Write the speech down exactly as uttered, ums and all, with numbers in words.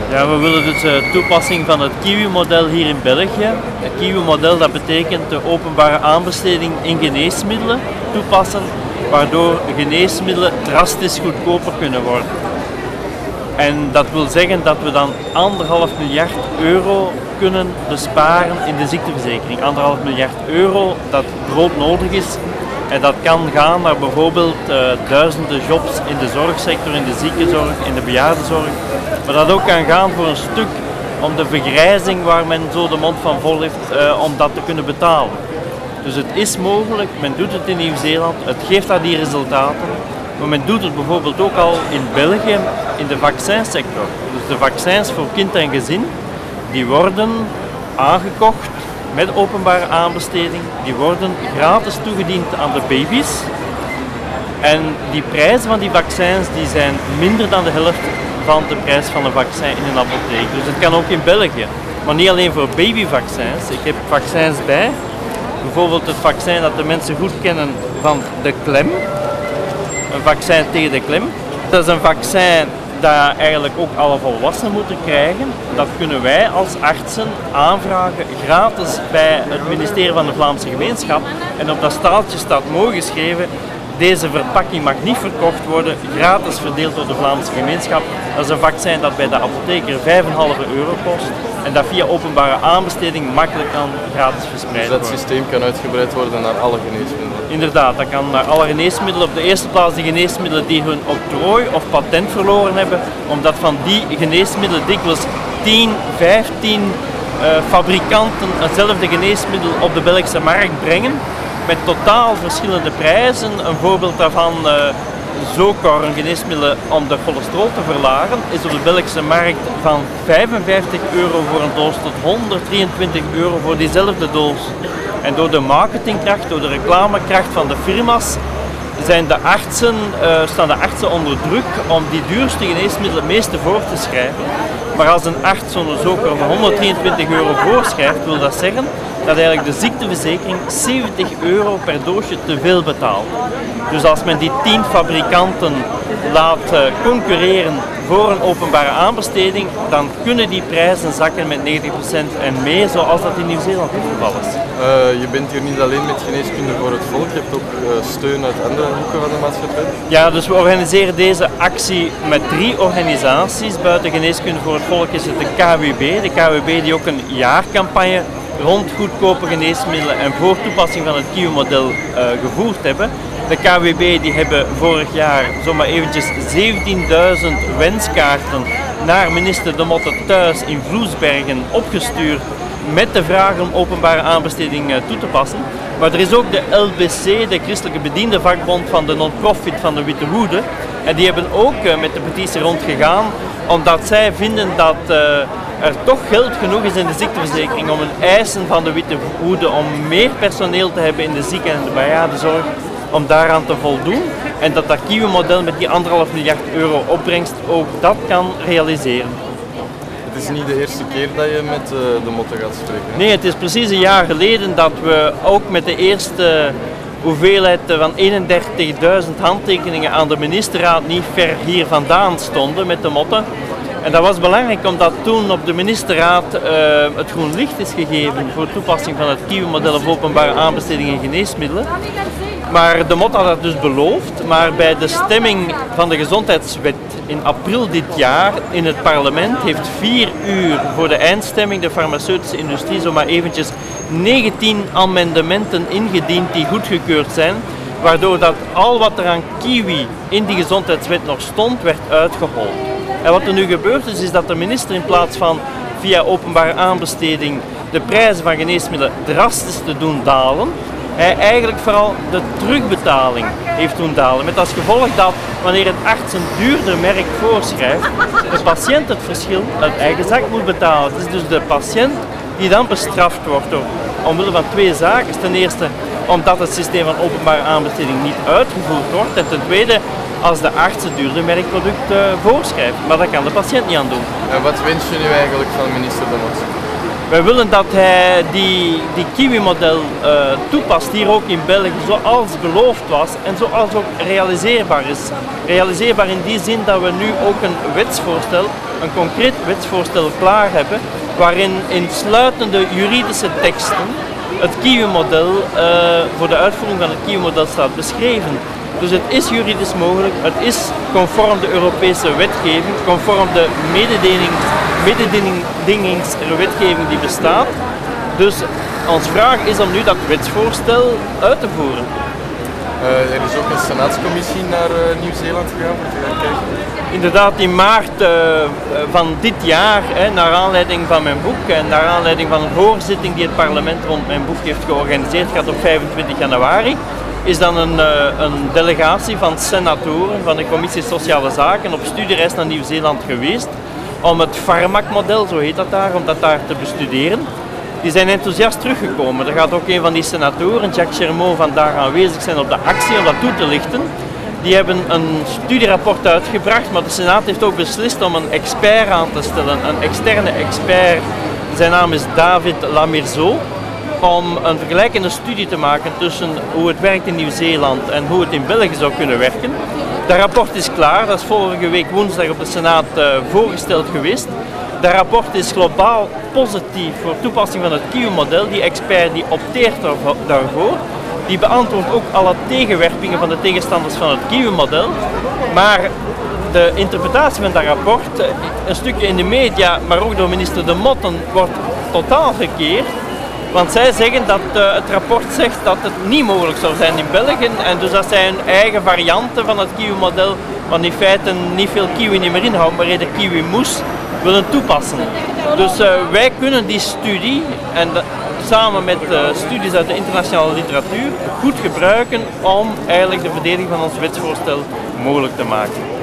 Ja, we willen dus de toepassing van het Kiwi-model hier in België. Het Kiwi-model dat betekent de openbare aanbesteding in geneesmiddelen toepassen, waardoor geneesmiddelen drastisch goedkoper kunnen worden. En dat wil zeggen dat we dan anderhalf miljard euro kunnen besparen in de ziekteverzekering. Anderhalf miljard euro dat broodnodig is. En dat kan gaan naar bijvoorbeeld uh, duizenden jobs in de zorgsector, in de ziekenzorg, in de bejaardenzorg. Maar dat ook kan gaan voor een stuk om de vergrijzing waar men zo de mond van vol heeft, uh, om dat te kunnen betalen. Dus het is mogelijk, men doet het in Nieuw-Zeeland, het geeft daar die resultaten. Maar men doet het bijvoorbeeld ook al in België in de vaccinsector. Dus de vaccins voor kind en gezin, die worden aangekocht met openbare aanbesteding. Die worden gratis toegediend aan de baby's. En die prijzen van die vaccins die zijn minder dan de helft van de prijs van een vaccin in een apotheek. Dus het kan ook in België. Maar niet alleen voor babyvaccins. Ik heb vaccins bij. Bijvoorbeeld het vaccin dat de mensen goed kennen van de klem. Een vaccin tegen de klem. Dat is een vaccin dat eigenlijk ook alle volwassenen moeten krijgen. Dat kunnen wij als artsen aanvragen gratis bij het ministerie van de Vlaamse Gemeenschap. En op dat staaltje staat mooi geschreven: deze verpakking mag niet verkocht worden, gratis verdeeld door de Vlaamse Gemeenschap. Dat is een vaccin dat bij de apotheker vijf komma vijf euro kost en dat via openbare aanbesteding makkelijk kan gratis verspreid worden. Dus dat systeem kan uitgebreid worden naar alle geneesmiddelen? Inderdaad, dat kan naar alle geneesmiddelen. Op de eerste plaats de geneesmiddelen die hun octrooi of patent verloren hebben, omdat van die geneesmiddelen dikwijls tien, vijftien uh, fabrikanten hetzelfde geneesmiddel op de Belgische markt brengen. Met totaal verschillende prijzen. Een voorbeeld daarvan, uh, Zocor, een geneesmiddel om de cholesterol te verlagen, is op de Belgische markt van vijfenvijftig euro voor een doos tot honderddrieëntwintig euro voor diezelfde doos. En door de marketingkracht, door de reclamekracht van de firma's, zijn de artsen, uh, staan de artsen onder druk om die duurste geneesmiddelen het meeste voor te schrijven. Maar als een arts zo'n Zocor van honderddrieëntwintig euro voorschrijft, wil dat zeggen dat eigenlijk de ziekteverzekering zeventig euro per doosje te veel betaalt. Dus als men die tien fabrikanten laat uh, concurreren voor een openbare aanbesteding, dan kunnen die prijzen zakken met negentig procent en meer, zoals dat in Nieuw-Zeeland het geval is. Uh, je bent hier niet alleen met geneeskunde voor het volk, je hebt ook uh, steun uit andere hoeken van de maatschappij. Ja, dus we organiseren deze actie met drie organisaties. Buiten geneeskunde voor het volk is het de K W B. De K W B die ook een jaarcampagne rond goedkope geneesmiddelen en voor toepassing van het Kiwi-model uh, gevoerd hebben. De K W B die hebben vorig jaar zomaar eventjes zeventienduizend wenskaarten naar minister De Motte thuis in Vloesbergen opgestuurd met de vraag om openbare aanbesteding uh, toe te passen. Maar er is ook de L B C, de Christelijke Bediendenvakbond van de non-profit van de Witte Hoede. En die hebben ook uh, met de petitie rondgegaan, omdat zij vinden dat uh, er toch geld genoeg is in de ziekteverzekering om een eisen van de Witte Hoede om meer personeel te hebben in de zieken- en de bejaardenzorg, om daaraan te voldoen. En dat dat Kiwi-model met die anderhalf miljard euro opbrengst ook dat kan realiseren. Het is niet de eerste keer dat je met uh, De Motte gaat spreken. Hè? Nee, het is precies een jaar geleden dat we ook met de eerste hoeveelheid van eenendertigduizend handtekeningen aan de ministerraad niet ver hier vandaan stonden met De Motte. En dat was belangrijk omdat toen op de ministerraad uh, het groen licht is gegeven voor de toepassing van het Kiwi-model of openbare aanbesteding in geneesmiddelen. Maar De Motte had dat dus beloofd, maar bij de stemming van de gezondheidswet in april dit jaar in het parlement heeft vier uur voor de eindstemming de farmaceutische industrie zomaar eventjes negentien amendementen ingediend die goedgekeurd zijn, waardoor dat al wat er aan kiwi in die gezondheidswet nog stond, werd uitgehold. En wat er nu gebeurd is, is dat de minister in plaats van via openbare aanbesteding de prijzen van geneesmiddelen drastisch te doen dalen, hij eigenlijk vooral de terugbetaling heeft doen dalen. Met als gevolg dat wanneer een arts een duurder merk voorschrijft, de patiënt het verschil uit eigen zak moet betalen. Het is dus de patiënt die dan bestraft wordt door, omwille van twee zaken. Ten eerste omdat het systeem van openbare aanbesteding niet uitgevoerd wordt. En ten tweede als de arts het duurder merkproduct uh, voorschrijft. Maar dat kan de patiënt niet aan doen. En wat wens je nu eigenlijk van minister De Motte? Wij willen dat hij die, die Kiwi-model uh, toepast hier ook in België zoals beloofd was en zoals ook realiseerbaar is. Realiseerbaar in die zin dat we nu ook een wetsvoorstel een concreet wetsvoorstel klaar hebben waarin in sluitende juridische teksten het Kiwi-model uh, voor de uitvoering van het Kiwi-model staat beschreven. Dus het is juridisch mogelijk, het is conform de Europese wetgeving, conform de mededingingswetgeving die bestaat. Dus onze vraag is om nu dat wetsvoorstel uit te voeren. Uh, er is ook een senaatscommissie naar uh, Nieuw-Zeeland gegaan om te gaan kijken. Inderdaad, in maart uh, van dit jaar, hè, naar aanleiding van mijn boek en naar aanleiding van een hoorzitting die het parlement rond mijn boek heeft georganiseerd, gaat op vijfentwintig januari, is dan een, uh, een delegatie van senatoren van de Commissie Sociale Zaken op studiereis naar Nieuw-Zeeland geweest om het Farmak-model, zo heet dat daar, om dat daar te bestuderen. Die zijn enthousiast teruggekomen. Er gaat ook een van die senatoren, Jacques Chermont, vandaag aanwezig zijn op de actie om dat toe te lichten. Die hebben een studierapport uitgebracht, maar de Senaat heeft ook beslist om een expert aan te stellen, een externe expert. Zijn naam is David Lamirzo, om een vergelijkende studie te maken tussen hoe het werkt in Nieuw-Zeeland en hoe het in België zou kunnen werken. Dat rapport is klaar, dat is vorige week woensdag op de Senaat uh, voorgesteld geweest. Dat rapport is globaal positief voor toepassing van het Kiwi-model. Die expert die opteert daarvoor. Die beantwoordt ook alle tegenwerpingen van de tegenstanders van het Kiwi-model. Maar de interpretatie van dat rapport, een stukje in de media, maar ook door minister De Motten, wordt totaal verkeerd. Want zij zeggen dat uh, het rapport zegt dat het niet mogelijk zou zijn in België. En dus dat zij een eigen varianten van het Kiwi-model, wat in feite niet veel kiwi niet meer inhoudt, maar eerder kiwi-moes, willen toepassen. Dus uh, wij kunnen die studie, en de, samen met uh, studies uit de internationale literatuur, goed gebruiken om eigenlijk de verdediging van ons wetsvoorstel mogelijk te maken.